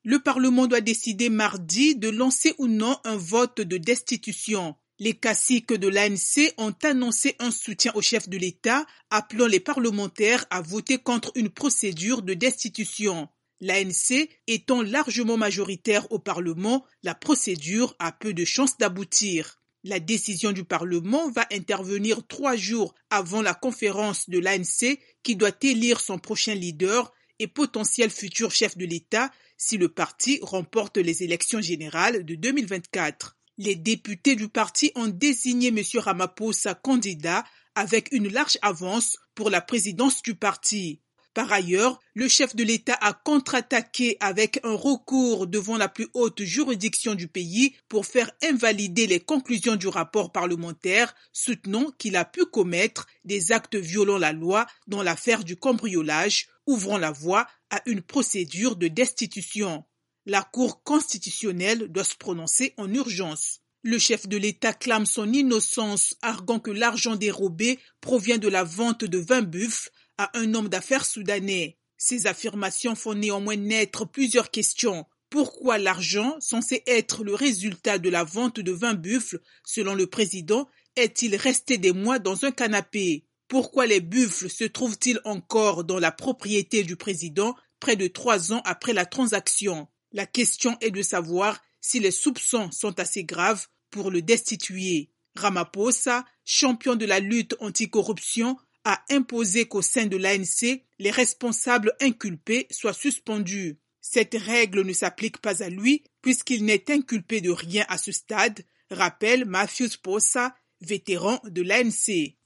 Le Parlement doit décider mardi de lancer ou non un vote de destitution. Les caciques de l'ANC ont annoncé un soutien au chef de l'État, appelant les parlementaires à voter contre une procédure de destitution. L'ANC étant largement majoritaire au Parlement, la procédure a peu de chances d'aboutir. La décision du Parlement va intervenir 3 jours avant la conférence de l'ANC qui doit élire son prochain leader et potentiel futur chef de l'État si le parti remporte les élections générales de 2024. Les députés du parti ont désigné M. Ramaphosa candidat avec une large avance pour la présidence du parti. Par ailleurs, le chef de l'État a contre-attaqué avec un recours devant la plus haute juridiction du pays pour faire invalider les conclusions du rapport parlementaire, soutenant qu'il a pu commettre des actes violant la loi dans l'affaire du cambriolage, ouvrant la voie à une procédure de destitution. La Cour constitutionnelle doit se prononcer en urgence. Le chef de l'État clame son innocence, arguant que l'argent dérobé provient de la vente de 20 buffles à un homme d'affaires soudanais. Ces affirmations font néanmoins naître plusieurs questions. Pourquoi l'argent, censé être le résultat de la vente de 20 buffles, selon le président, est-il resté des mois dans un canapé? Pourquoi les buffles se trouvent-ils encore dans la propriété du président près de 3 ans après la transaction? La question est de savoir si les soupçons sont assez graves pour le destituer. Ramaphosa, champion de la lutte anticorruption, a imposé qu'au sein de l'ANC, les responsables inculpés soient suspendus. Cette règle ne s'applique pas à lui puisqu'il n'est inculpé de rien à ce stade, rappelle Matthews Posa, vétéran de l'ANC.